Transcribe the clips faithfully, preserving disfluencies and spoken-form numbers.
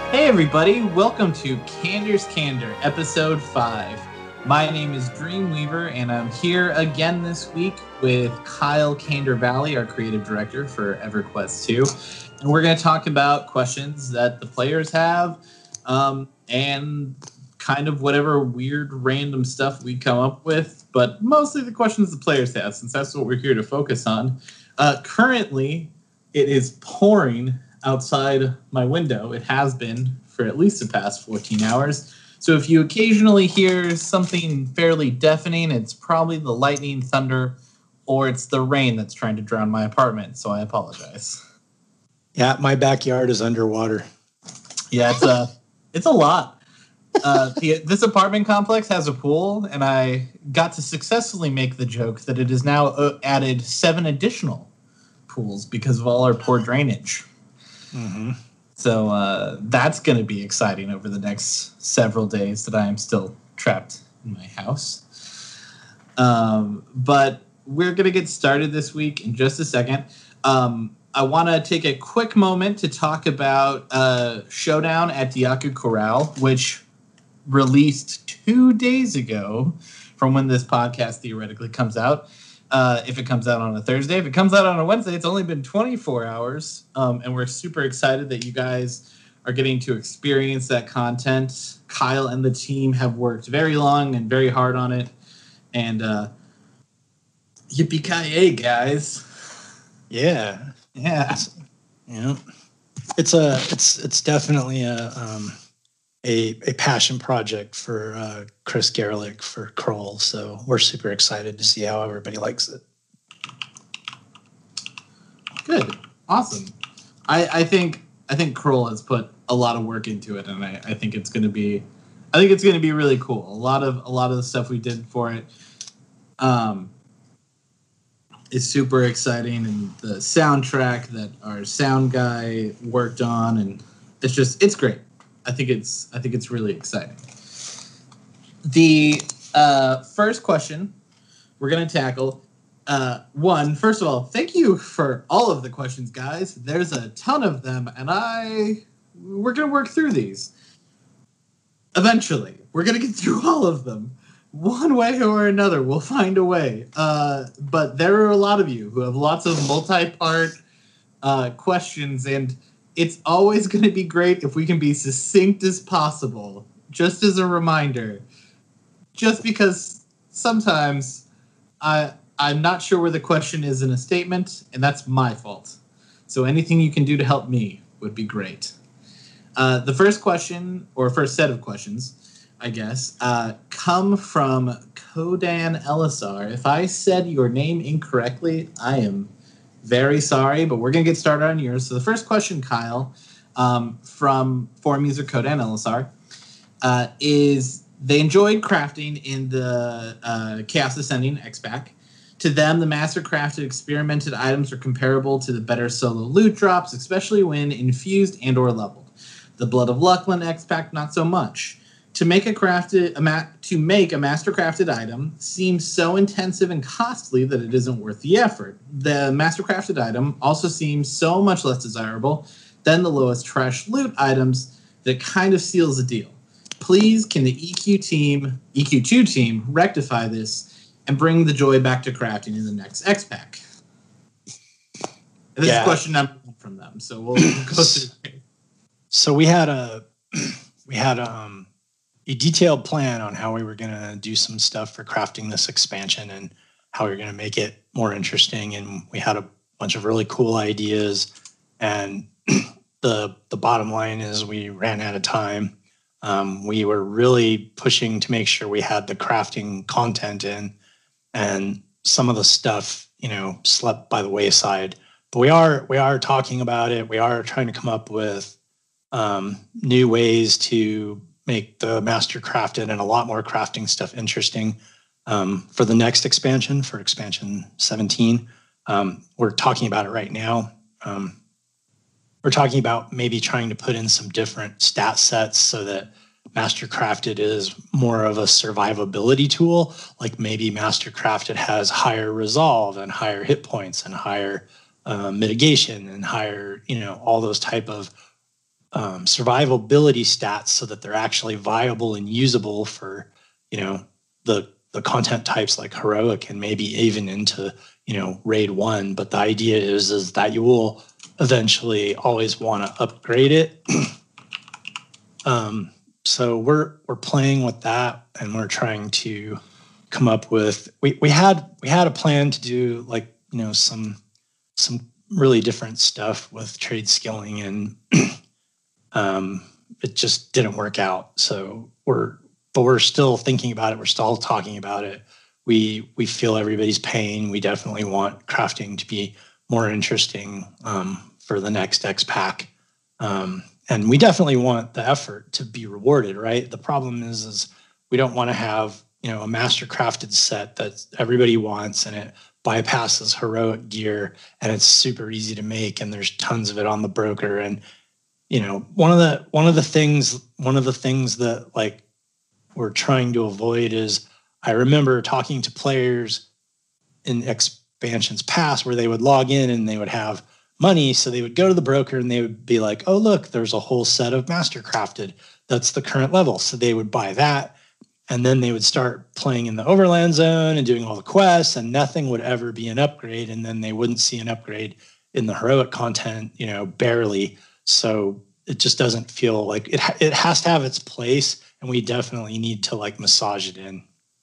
Hey everybody, welcome to Candor's Candor, episode five. My name is Dreamweaver, and I'm here again this week with Kyle Candor Valley, our creative director for EverQuest two. And we're going to talk about questions that the players have, um, and kind of whatever weird random stuff we come up with, but mostly the questions the players have, since that's what we're here to focus on. Uh, currently, it is pouring outside my window. It has been for at least the past fourteen hours. So if you occasionally hear something fairly deafening, it's probably the lightning, thunder, or it's the rain that's trying to drown my apartment. So I apologize. Yeah, my backyard is underwater. Yeah, it's a it's a lot. Uh, the, this apartment complex has a pool, and I got to successfully make the joke that it has now uh, added seven additional pools because of all our poor drainage. Mm-hmm. So uh, that's going to be exciting over the next several days that I am still trapped in my house. Um, but we're going to get started this week in just a second. Um, I want to take a quick moment to talk about uh, Showdown at Diaku Corral, which released two days ago from when this podcast theoretically comes out. Uh, if it comes out on a Thursday. If it comes out on a Wednesday, it's only been twenty-four hours. Um, and we're super excited that you guys are getting to experience that content. Kyle and the team have worked very long and very hard on it. And uh, yippee-ki-yay, guys. Yeah. Yeah. It's, you know, it's a it's it's definitely a um, a a passion project for uh, Chris Gerlich for Kroll. So we're super excited to see how everybody likes it. Good. Awesome. I, I think I think Kroll has put a lot of work into it, and I, I think it's gonna be I think it's gonna be really cool. A lot of a lot of the stuff we did for it um is super exciting, and the soundtrack that our sound guy worked on, and it's just it's great. I think it's I think it's really exciting. The uh, first question we're going to tackle, uh, one, first of all, thank you for all of the questions, guys. There's a ton of them, and I we're going to work through these. Eventually, we're going to get through all of them. One way or another, we'll find a way. Uh, but there are a lot of you who have lots of multi-part uh, questions, and it's always going to be great if we can be succinct as possible. Just as a reminder, just because sometimes I, I'm not sure where the question is in a statement, and that's my fault. So anything you can do to help me would be great. Uh, the first question, or first set of questions, I guess, uh, come from Kodan Elisar. If I said your name incorrectly, I am very sorry, but we're going to get started on yours. So the first question, Kyle, um, from forum user Kodan Elisar, uh, is they enjoyed crafting in the uh, Chaos Ascending X-Pack. To them, the master-crafted experimented items are comparable to the better solo loot drops, especially when infused and or leveled. The Blood of Luckland X-Pack, not so much. To make a crafted a ma- to make a master-crafted item seems so intensive and costly that it isn't worth the effort. The master-crafted item also seems so much less desirable than the lowest trash loot items that it kind of seals the deal. Please, can the E Q team, E Q two team, rectify this and bring the joy back to crafting in the next X-Pack? And this Yeah. is question number one from them, so we'll go through. So we had a we had um. a detailed plan on how we were going to do some stuff for crafting this expansion and how we were going to make it more interesting. And we had a bunch of really cool ideas. And the the bottom line is we ran out of time. Um, we were really pushing to make sure we had the crafting content in, and some of the stuff, you know, slept by the wayside. But we are we are talking about it. We are trying to come up with um, new ways to make the master crafted and a lot more crafting stuff interesting um, for the next expansion, for expansion seventeen. Um, we're talking about it right now. Um, we're talking about maybe trying to put in some different stat sets so that master crafted is more of a survivability tool. Like maybe master crafted has higher resolve and higher hit points and higher uh, mitigation and higher, you know, all those type of um, survivability stats so that they're actually viable and usable for, you know, the the content types like heroic and maybe even into, you know, raid one. But the idea is is that you will eventually always want to upgrade it. um, so we're we're playing with that, and we're trying to come up with. We we had we had a plan to do like, you know, some some really different stuff with trade skilling, and um, it just didn't work out. So we're but we're still thinking about it. We're still talking about it. We we feel everybody's pain. We definitely want crafting to be more interesting um, for the next X pack, um, and we definitely want the effort to be rewarded. Right. The problem is, is we don't want to have, you know, a master crafted set that everybody wants and it bypasses heroic gear and it's super easy to make and there's tons of it on the broker. And you know, one of the one of the things one of the things that like we're trying to avoid is, I remember talking to players in expansions past where they would log in and they would have money, so they would go to the broker and they would be like, oh look, there's a whole set of mastercrafted that's the current level, so they would buy that, and then they would start playing in the overland zone and doing all the quests, and nothing would ever be an upgrade, and then they wouldn't see an upgrade in the heroic content, you know, barely. So it just doesn't feel like it. It has to have its place, and we definitely need to like massage it in.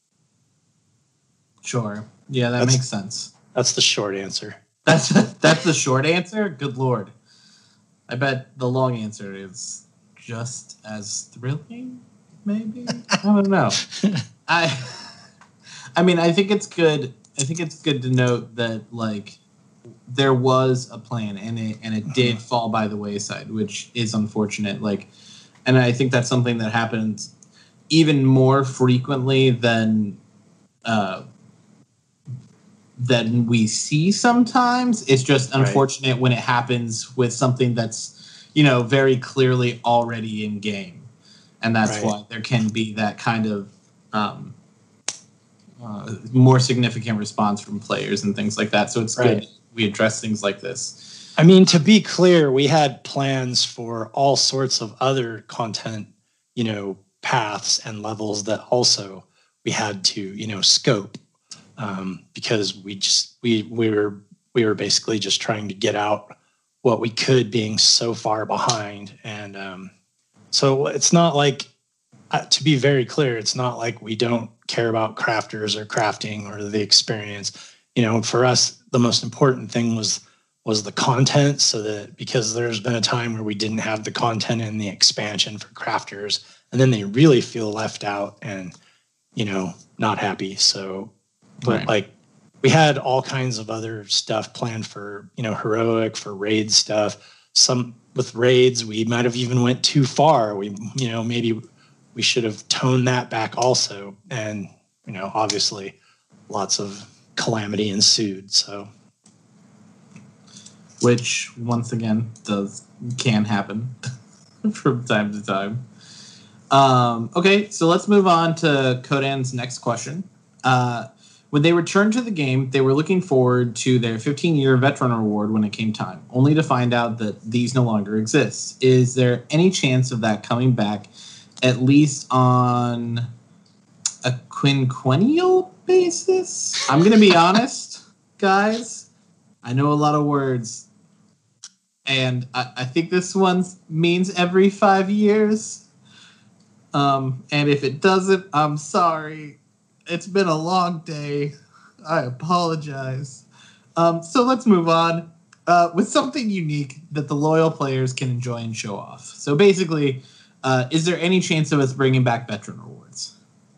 Sure. Yeah, that that's, makes sense. That's the short answer. That's that's the short answer? Good Lord. I bet the long answer is just as thrilling, maybe? I don't know. I I mean, I think it's good. I think it's good to note that like there was a plan and it and it did fall by the wayside, which is unfortunate. Like, and I think that's something that happens even more frequently than uh, than we see sometimes. It's just unfortunate right. when it happens with something that's, you know, very clearly already in game, and that's right. why there can be that kind of um, uh, more significant response from players and things like that. So it's right. good we address things like this. I mean, to be clear, we had plans for all sorts of other content, you know, paths and levels that also we had to, you know, scope, um, because we just we we were we were basically just trying to get out what we could, being so far behind. And um, so it's not like, uh, to be very clear, it's not like we don't care about crafters or crafting or the experience. You know, for us, the most important thing was was the content, so that because there's been a time where we didn't have the content in the expansion for crafters, and then they really feel left out and, you know, not happy. So, but right. like we had all kinds of other stuff planned for, you know, heroic, for raid stuff. Some with raids, we might have even went too far. We, you know, maybe we should have toned that back also. And, you know, obviously lots of calamity ensued. So, which once again does can happen from time to time. Um, okay, so let's move on to Kodan's next question. Uh, when they returned to the game, they were looking forward to their fifteen-year veteran reward when it came time, only to find out that these no longer exist. Is there any chance of that coming back, at least on a quinquennial basis? I'm going to be honest, guys. I know a lot of words, and I, I think this one means every five years. Um, and if it doesn't, I'm sorry. It's been a long day. I apologize. Um, so let's move on uh, with something unique that the loyal players can enjoy and show off. So basically, uh, is there any chance of us bringing back veteran rewards?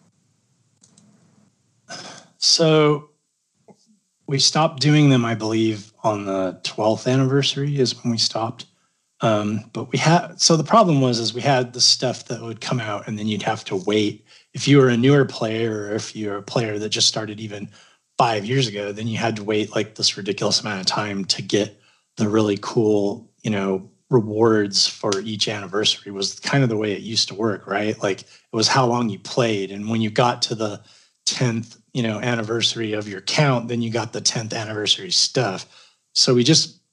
So we stopped doing them, I believe, on the twelfth anniversary is when we stopped. Um, but we had, so the problem was, is we had the stuff that would come out and then you'd have to wait. If you were a newer player, or if you're a player that just started even five years ago, then you had to wait like this ridiculous amount of time to get the really cool, you know, rewards for each anniversary. Was kind of the way it used to work, right? Like it was how long you played. And when you got to the tenth, you know, anniversary of your count, then you got the tenth anniversary stuff. So we just,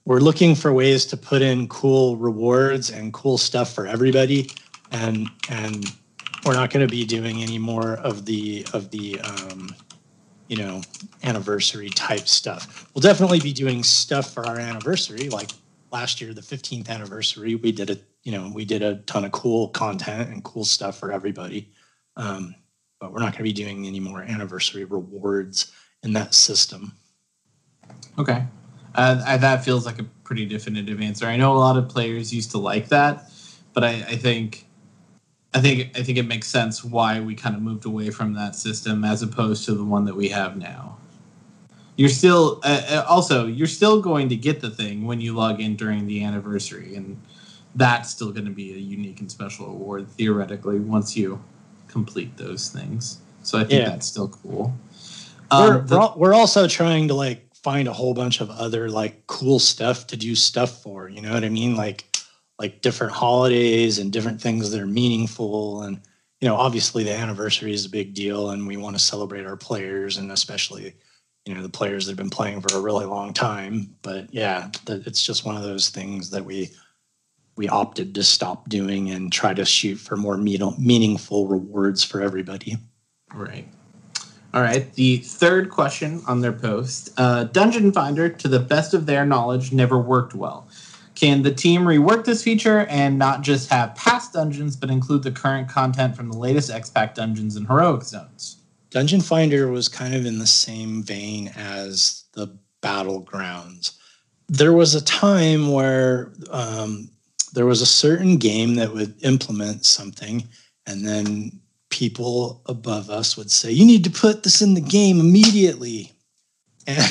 we're looking for ways to put in cool rewards and cool stuff for everybody, and and we're not going to be doing any more of the of the um, you know, anniversary type stuff. We'll definitely be doing stuff for our anniversary, like last year, the fifteenth anniversary. We did a you know we did a ton of cool content and cool stuff for everybody, um, but we're not going to be doing any more anniversary rewards in that system. Okay. Uh, I, that feels like a pretty definitive answer. I know a lot of players used to like that, but I, I think, I think, I think it makes sense why we kind of moved away from that system as opposed to the one that we have now. You're still, uh, also, you're still going to get the thing when you log in during the anniversary, and that's still going to be a unique and special award theoretically once you complete those things. So I think yeah. that's still cool. Um, we're, the, we're also trying to like find a whole bunch of other like cool stuff to do stuff for, you know what I mean? Like, like different holidays and different things that are meaningful. And, you know, obviously the anniversary is a big deal and we want to celebrate our players and especially, you know, the players that have been playing for a really long time. But yeah, the, it's just one of those things that we, we opted to stop doing and try to shoot for more mean, meaningful rewards for everybody. Right. All right, the third question on their post. Uh, Dungeon Finder, to the best of their knowledge, never worked well. Can the team rework this feature and not just have past dungeons, but include the current content from the latest X-Pack dungeons and Heroic Zones? Dungeon Finder was kind of in the same vein as the Battlegrounds. There was a time where um, there was a certain game that would implement something, and then people above us would say, you need to put this in the game immediately. And,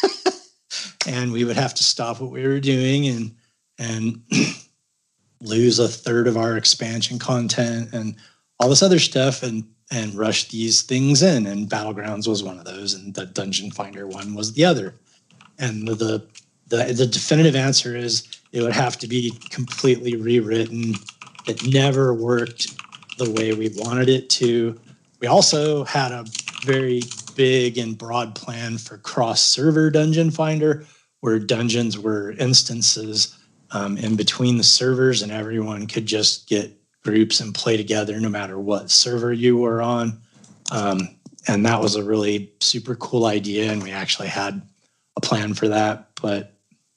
and we would have to stop what we were doing and, and lose a third of our expansion content and all this other stuff and, and rush these things in. And Battlegrounds was one of those. And the Dungeon Finder one was the other. And the, the, the definitive answer is it would have to be completely rewritten. It never worked the way we wanted it to. We also had a very big and broad plan for cross-server Dungeon Finder, where dungeons were instances um, in between the servers, and everyone could just get groups and play together no matter what server you were on. Um, and that was a really super cool idea, and we actually had a plan for that. But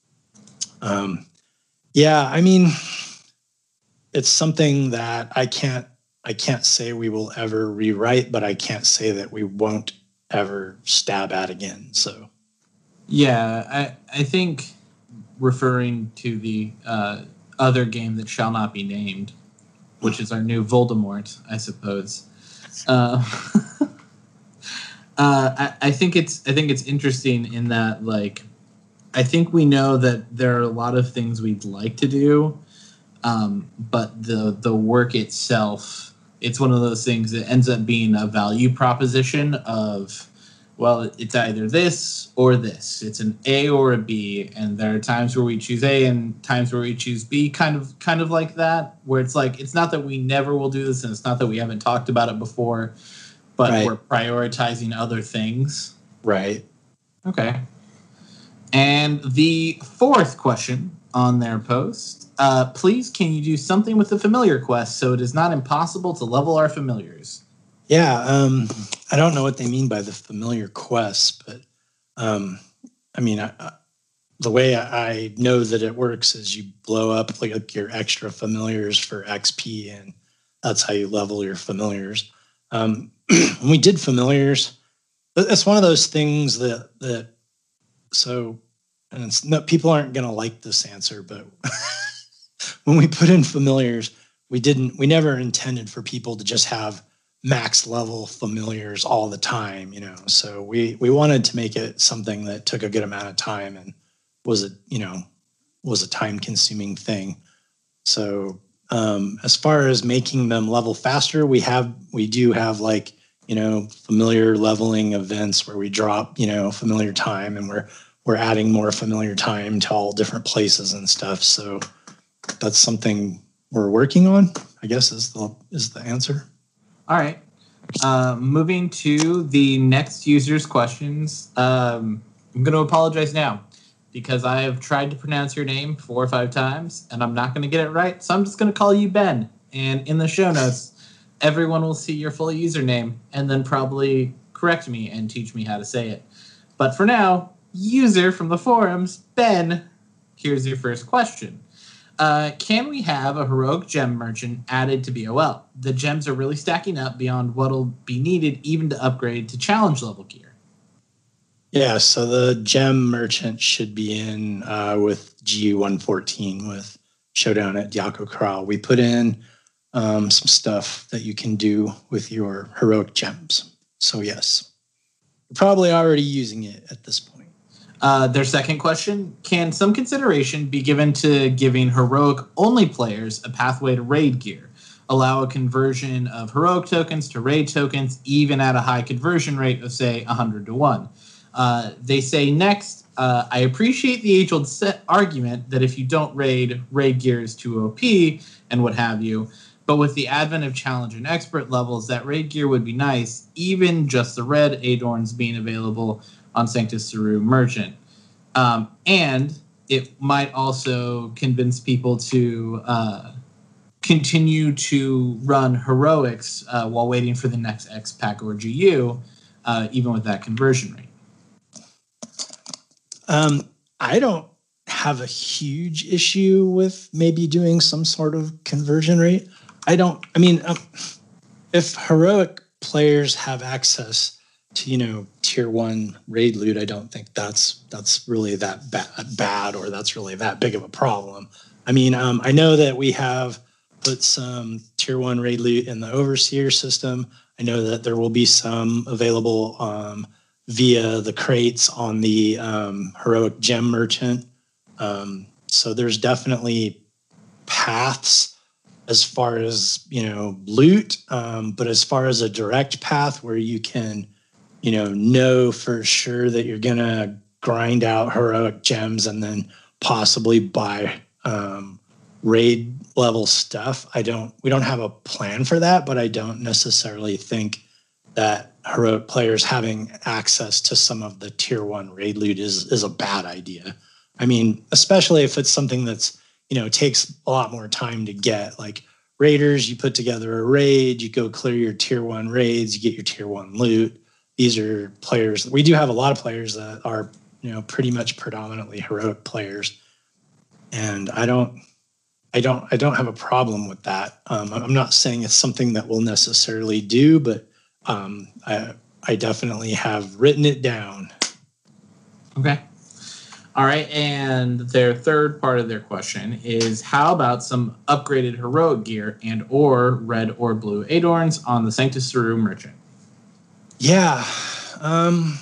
um, yeah, I mean, it's something that I can't I can't say we will ever rewrite, but I can't say that we won't ever stab at again. So, yeah, I I think referring to the uh, other game that shall not be named, which is our new Voldemort, I suppose. Uh, uh, I, I think it's I think it's interesting in that, like, I think we know that there are a lot of things we'd like to do, um, but the the work itself. It's one of those things that ends up being a value proposition of, well, it's either this or this. It's an A or a B, and there are times where we choose A and times where we choose B, kind of kind of like that, where it's like, it's not that we never will do this, and it's not that we haven't talked about it before, but right. We're prioritizing other things. Right. Okay. And the fourth question on their post. Uh, please, can you do something with the familiar quest so it is not impossible to level our familiars? Yeah, um, I don't know what they mean by the familiar quest, but um, I mean, I, I, the way I, I know that it works is you blow up like, like your extra familiars for X P, and that's how you level your familiars. Um, when we did familiars, it's one of those things that that so, and it's no, people aren't going to like this answer, but. When we put in familiars, we didn't, we never intended for people to just have max level familiars all the time, you know. So we we wanted to make it something that took a good amount of time and was a, you know, was a time consuming thing. So um, as far as making them level faster, we have, we do have like, you know, familiar leveling events where we drop, you know, familiar time, and we're, we're adding more familiar time to all different places and stuff. So that's something we're working on, I guess, is the is the answer. All right. Uh, moving to the next user's questions. Um, I'm going to apologize now. because I have tried to pronounce your name four or five times, and I'm not going to get it right, so I'm just going to call you Ben. And in the show notes, everyone will see your full username and then probably correct me and teach me how to say it. But for now, user from the forums, Ben, here's your first question. Uh, can we have a heroic gem merchant added to B O L? The gems are really stacking up beyond what'll be needed even to upgrade to challenge level gear. Yeah, so the gem merchant should be in uh, with G U one fourteen with Showdown at Diaco Corral. We put in um, some stuff that you can do with your heroic gems. So yes, you're probably already using it at this point. Uh, their second question, can some consideration be given to giving heroic-only players a pathway to raid gear? Allow a conversion of heroic tokens to raid tokens, even at a high conversion rate of, say, one hundred to one. Uh, they say next, uh, I appreciate the age-old set argument that if you don't raid, raid gear is too O P and what have you. But with the advent of challenge and expert levels, that raid gear would be nice, even just the red Adorns being available on Sanctus Saru Merchant. Um, and it might also convince people to uh, continue to run heroics uh, while waiting for the next X PAC or G U, uh, even with that conversion rate. Um, I don't have a huge issue with maybe doing some sort of conversion rate. I don't, I mean, um, if heroic players have access to, you know, tier one raid loot, I don't think that's that's really that bad, bad or that's really that big of a problem. I mean, um, I know that we have put some tier one raid loot in the Overseer system. I know that there will be some available um, via the crates on the um, heroic gem merchant. Um, so there's definitely paths as far as, you know, loot, um, but as far as a direct path where you can, you know, know for sure that you're going to grind out heroic gems and then possibly buy um, raid level stuff. I don't, we don't have a plan for that, but I don't necessarily think that heroic players having access to some of the tier one raid loot is, is a bad idea. I mean, especially if it's something that's, you know, takes a lot more time to get. Like raiders, you put together a raid, you go clear your tier one raids, you get your tier one loot. These are players. We do have a lot of players that are, you know, pretty much predominantly heroic players, and I don't, I don't, I don't have a problem with that. Um, I'm not saying it's something that we'll necessarily do, but um, I, I definitely have written it down. Okay. All right, and their third part of their question is, how about some upgraded heroic gear and or red or blue Adorns on the Sanctus Saru Merchant? Yeah. Um,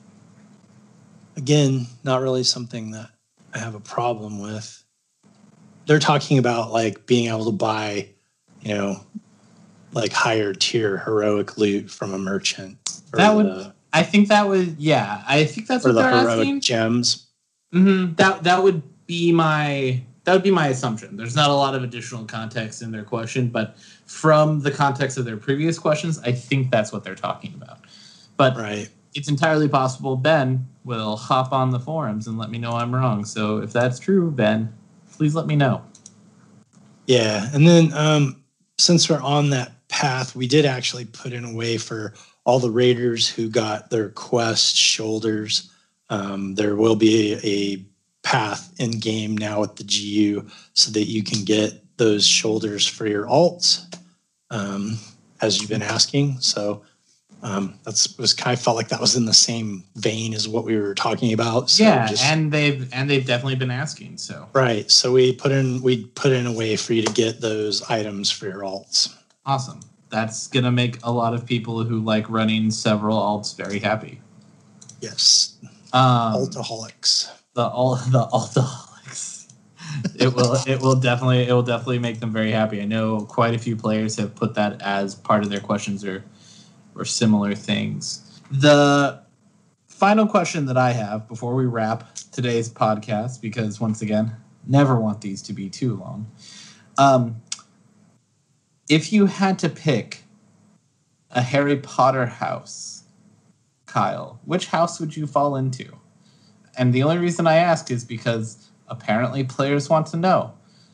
again, not really something that I have a problem with. They're talking about like being able to buy, you know, like higher tier heroic loot from a merchant. That would, the, I think that would, yeah, I think that's what the they're heroic asking. Gems. Mm-hmm. That that would be my that would be my assumption. There's not a lot of additional context in their question, but from the context of their previous questions, I think that's what they're talking about. But right. It's entirely possible Ben will hop on the forums and let me know I'm wrong. So if that's true, Ben, please let me know. Yeah, and then um, since we're on that path, we did actually put in a way for all the raiders who got their quest shoulders. Um, there will be a path in game now with the G U so that you can get those shoulders for your alts, um, as you've been asking. So um, that's was kind of felt like that was in the same vein as what we were talking about. So yeah, just, and they've and they've definitely been asking. So right, so we put in we put in a way for you to get those items for your alts. Awesome. That's gonna make a lot of people who like running several alts very happy. Yes. Um, Altaholics. The all the altaholics. It will it will definitely it will definitely make them very happy. I know quite a few players have put that as part of their questions or or similar things. The final question that I have before we wrap today's podcast, because once again, never want these to be too long. Um, if you had to pick a Harry Potter house, Kyle, which house would you fall into? And the only reason I ask is because apparently players want to know.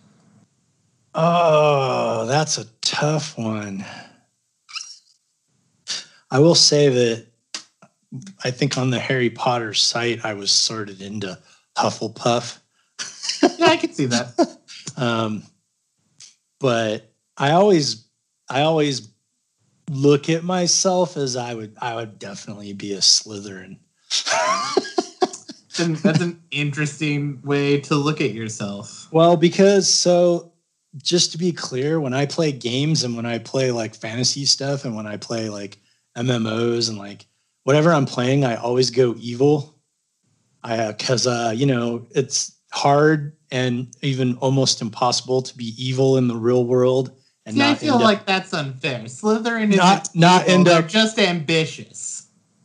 Oh, that's a tough one. I will say that I think on the Harry Potter site, I was sorted into Hufflepuff. Yeah, I can see that. um, but I always, I always look at myself as I would, I would definitely be a Slytherin. That's an interesting way to look at yourself. Well, because so just to be clear, when I play games and when I play like fantasy stuff and when I play like M M Os and like whatever I'm playing, I always go evil. I because uh, you know it's hard and even almost impossible to be evil in the real world. And See, not I feel end like up, that's unfair. Slytherin is not not evil, end they're up. just ambitious.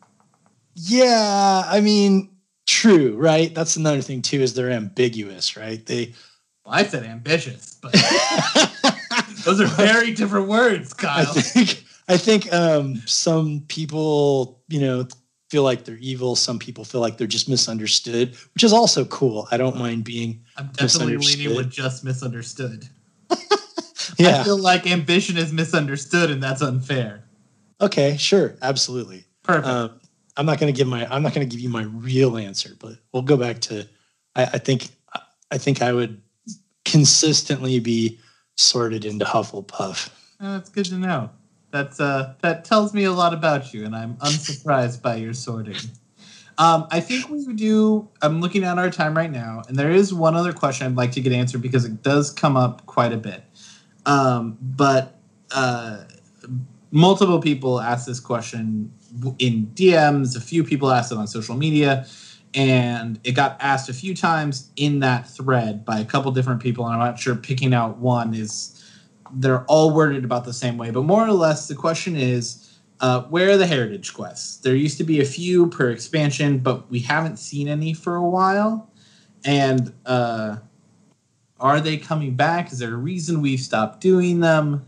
Yeah, I mean, true, right? That's another thing too. Is they're ambiguous, right? They. Well, I said ambitious, but those are very different words, Kyle. I think I think um, some people, you know, feel like they're evil. Some people feel like they're just misunderstood, which is also cool. I don't mind being I'm definitely misunderstood. leaning with just misunderstood. Yeah. I feel like ambition is misunderstood, and that's unfair. Okay, sure, absolutely. Perfect. Um, I'm not going to give my I'm not going to give you my real answer, but we'll go back to. I, I think I think I would consistently be sorted into Hufflepuff. Oh, that's good to know. That's uh, that tells me a lot about you, and I'm unsurprised by your sorting. Um, I think we do. I'm looking at our time right now, and there is one other question I'd like to get answered because it does come up quite a bit. Um, but uh, multiple people ask this question in D Ms. A few people asked it on social media, and it got asked a few times in that thread by a couple different people. And I'm not sure picking out one is. They're all worded about the same way, but more or less the question is, uh, where are the heritage quests? There used to be a few per expansion, but we haven't seen any for a while. And uh, are they coming back? Is there a reason we've stopped doing them?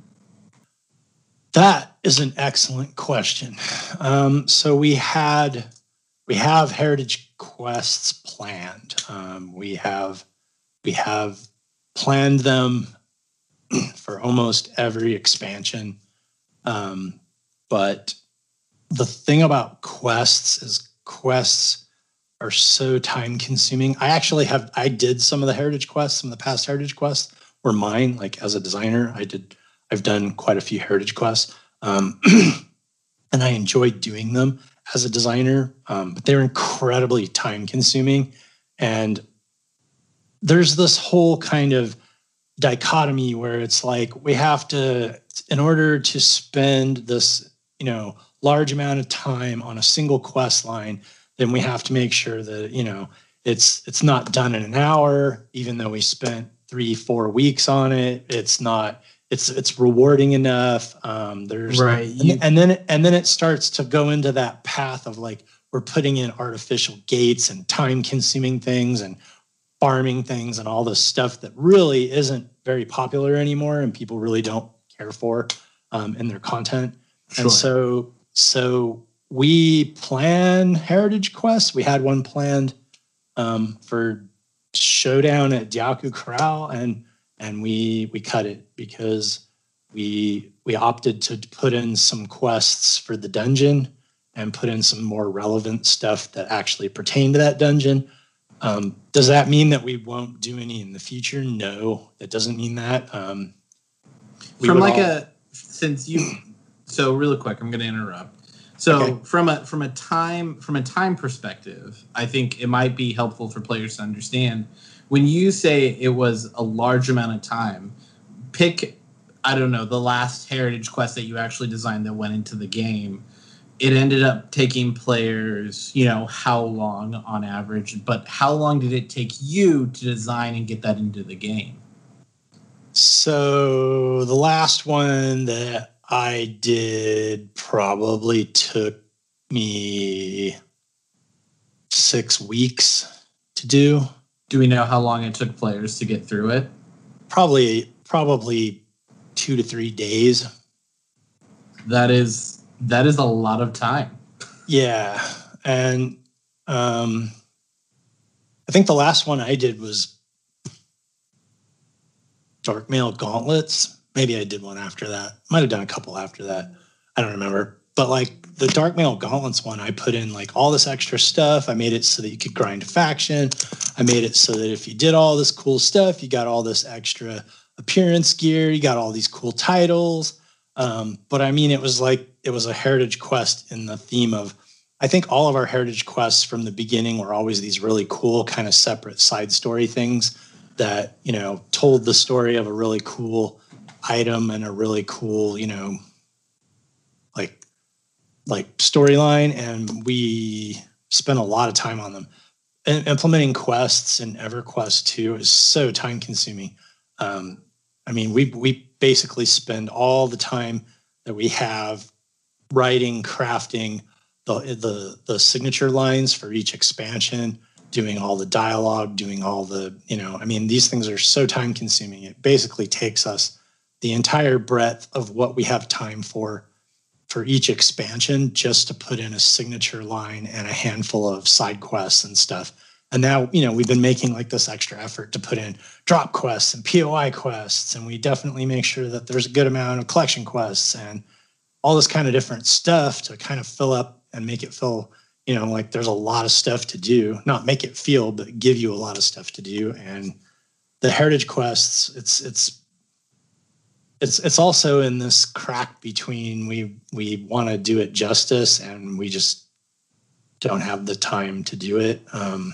That is an excellent question. Um, so we had, we have heritage quests planned. Um, we have, we have planned them for almost every expansion. Um, but the thing about quests is quests are so time consuming. I actually have, I did some of the heritage quests, some of the past heritage quests were mine. Like as a designer, I did, I've done quite a few heritage quests. Um, and I enjoyed doing them as a designer, um, but they're incredibly time consuming. And there's this whole kind of dichotomy where it's like we have to, in order to spend this, you know, large amount of time on a single quest line, then we have to make sure that, you know, it's it's not done in an hour, even though we spent three, four weeks on it. It's not, it's it's rewarding enough. Um, there's right, and, and then and then it starts to go into that path of like we're putting in artificial gates and time consuming things and farming things and all this stuff that really isn't very popular anymore and people really don't care for um, in their content. Sure. And so, so we plan heritage quests. We had one planned um, for Showdown at Diaku Corral, and and we we cut it because we we opted to put in some quests for the dungeon and put in some more relevant stuff that actually pertain to that dungeon. Um, does that mean that we won't do any in the future? No, that doesn't mean that. Um, from like all... a, since you, so really quick, I'm going to interrupt. So okay. from a, from a time, from a time perspective, I think it might be helpful for players to understand when you say it was a large amount of time, pick, I don't know, the last heritage quest that you actually designed that went into the game. It ended up taking players, you know, how long on average, but how long did it take you to design and get that into the game? So the last one that I did probably took me six weeks to do. Do we know how long it took players to get through it? Probably, probably two to three days. That is... That is a lot of time. Yeah. And um, I think the last one I did was Darkmail Gauntlets. Maybe I did one after that. Might have done a couple after that. I don't remember. But like the Darkmail Gauntlets one, I put in like all this extra stuff. I made it so that you could grind a faction. I made it so that if you did all this cool stuff, you got all this extra appearance gear. You got all these cool titles. Um, but I mean, it was like, it was a heritage quest in the theme of, I think all of our heritage quests from the beginning were always these really cool kind of separate side story things that, you know, told the story of a really cool item and a really cool, you know, like, like storyline. And we spent a lot of time on them. And implementing quests in EverQuest two is so time consuming. Um, I mean, we, we basically spend all the time that we have writing, crafting the, the, the signature lines for each expansion, doing all the dialogue, doing all the, you know, I mean, these things are so time consuming. It basically takes us the entire breadth of what we have time for for each expansion just to put in a signature line and a handful of side quests and stuff. And now, you know, we've been making like this extra effort to put in drop quests and P O I quests. And we definitely make sure that there's a good amount of collection quests and all this kind of different stuff to kind of fill up and make it feel, you know, like there's a lot of stuff to do, not make it feel, but give you a lot of stuff to do. And the heritage quests, it's, it's, it's, it's also in this crack between we, we want to do it justice and we just don't have the time to do it. Um,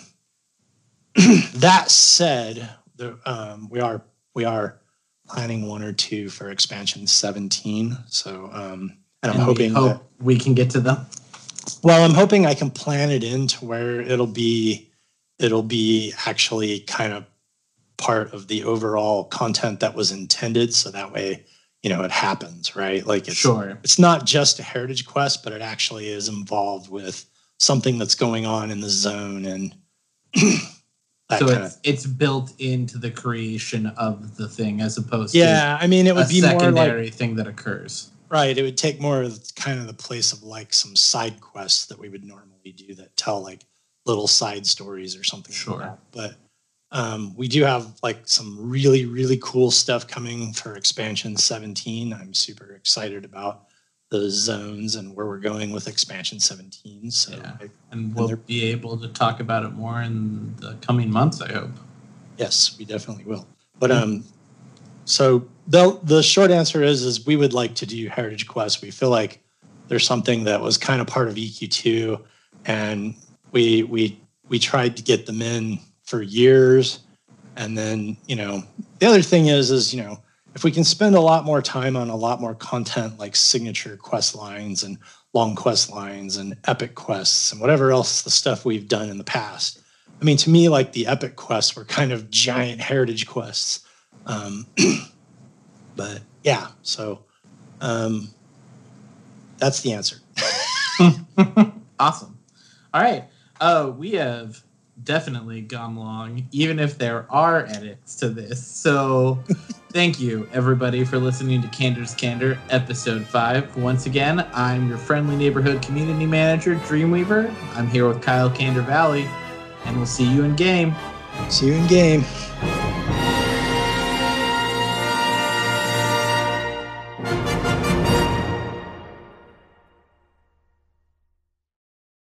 that said, the, um, we are, we are planning one or two for expansion seventeen. So, um, and I'm and hoping we, hope that, we can get to them. well, I'm hoping I can plan it in to where it'll be, it'll be actually kind of part of the overall content that was intended. So that way, you know, it happens, right? Like it's, sure. It's not just a heritage quest, but it actually is involved with something that's going on in the zone. And that so kinda, it's, it's built into the creation of the thing as opposed yeah, to I mean, it would a be more secondary like, thing that occurs. right. It would take more of kind of the place of like some side quests that we would normally do that tell like little side stories or something Sure. like that. But um, we do have like some really, really cool stuff coming for expansion seventeen. I'm super excited about the zones and where we're going with expansion seventeen. So, Yeah. I, And we'll and be able to talk about it more in the coming months, I hope. yes, we definitely will. But um, so the the short answer is is we would like to do heritage quests. We feel like there's something that was kind of part of E Q two, and we we we tried to get them in for years, and then you know the other thing is is you know if we can spend a lot more time on a lot more content like signature quest lines and long quest lines and epic quests and whatever else the stuff we've done in the past. I mean, to me, like the epic quests were kind of giant heritage quests. Um, but yeah, so um, that's the answer. Awesome. All right. Uh, we have definitely gone long, even if there are edits to this. So thank you, everybody, for listening to Candor's Candor, episode five. Once again, I'm your friendly neighborhood community manager, Dreamweaver. I'm here with Kyle Candor Valley, and we'll see you in game. See you in game.